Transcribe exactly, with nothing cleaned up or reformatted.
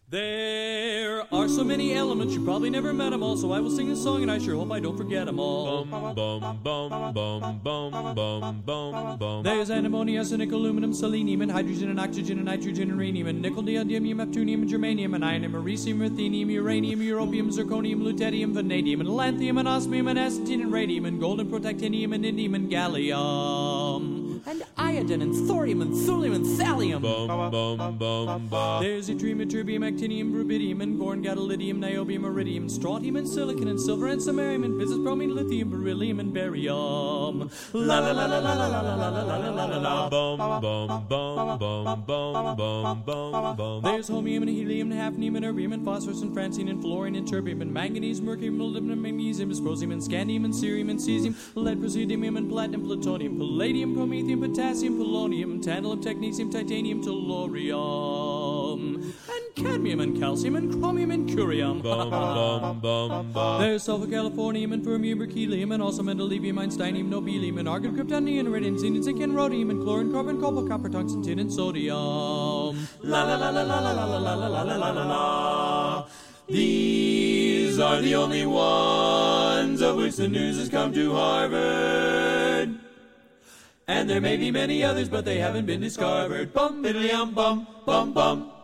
There are so many elements, you probably never met them all, so I will sing a song and I sure hope I don't forget them all. Bum, bum, bum, bum, bum, bum, bum, bum. There's antimony, arsenic, aluminum, selenium, and hydrogen, and oxygen, and nitrogen, and rhenium, and nickel, neodymium, neptunium, and germanium, and iron, and americium, ruthenium, uranium, europium, zirconium, lutetium, vanadium, and lanthium, and osmium, and astatine, and radium, and gold, and protactinium, and indium, and gallium. And iodine, and thorium, and thulium, and thallium. Bum, bum, bum, bum. There's yttrium, ytterbium, actinium, rubidium, and boron, gadolinium, niobium, iridium, strontium, and silicon, and silver, and samarium, and bismuth, bromine, lithium, beryllium, and barium. La la la la la la la la la la la la la. Bum, bum, bum, bum, bum, bum, bum, bum. There's holmium, and helium, and hafnium, and erbium, and phosphorus, and francine, and fluorine, and terbium, and manganese, mercury, molybdenum, magnesium, dysprosium, and scandium, and cerium, and cesium, lead, praseodymium, and platinum, plutonium, palladium, promethium, potassium, polonium, tantalum, technetium, titanium, tellurium, and cadmium, and calcium, and chromium, and curium. Bum, bum, bum, bum. There's sulfur, californium, and fermium, berkelium, and also mendelevium, einsteinium, nobelium, and argon, kryptonium, iridium, zinc, zinc, and rhodium, and chlorine, carbon, cobalt, copper, tungsten, tin, and sodium. La la la la la la la la la la la la la la. These are the only ones of which the news has come to Harvard. And there may be many others, but they haven't been discovered. Bum, biddly, um, bum, bum, bum.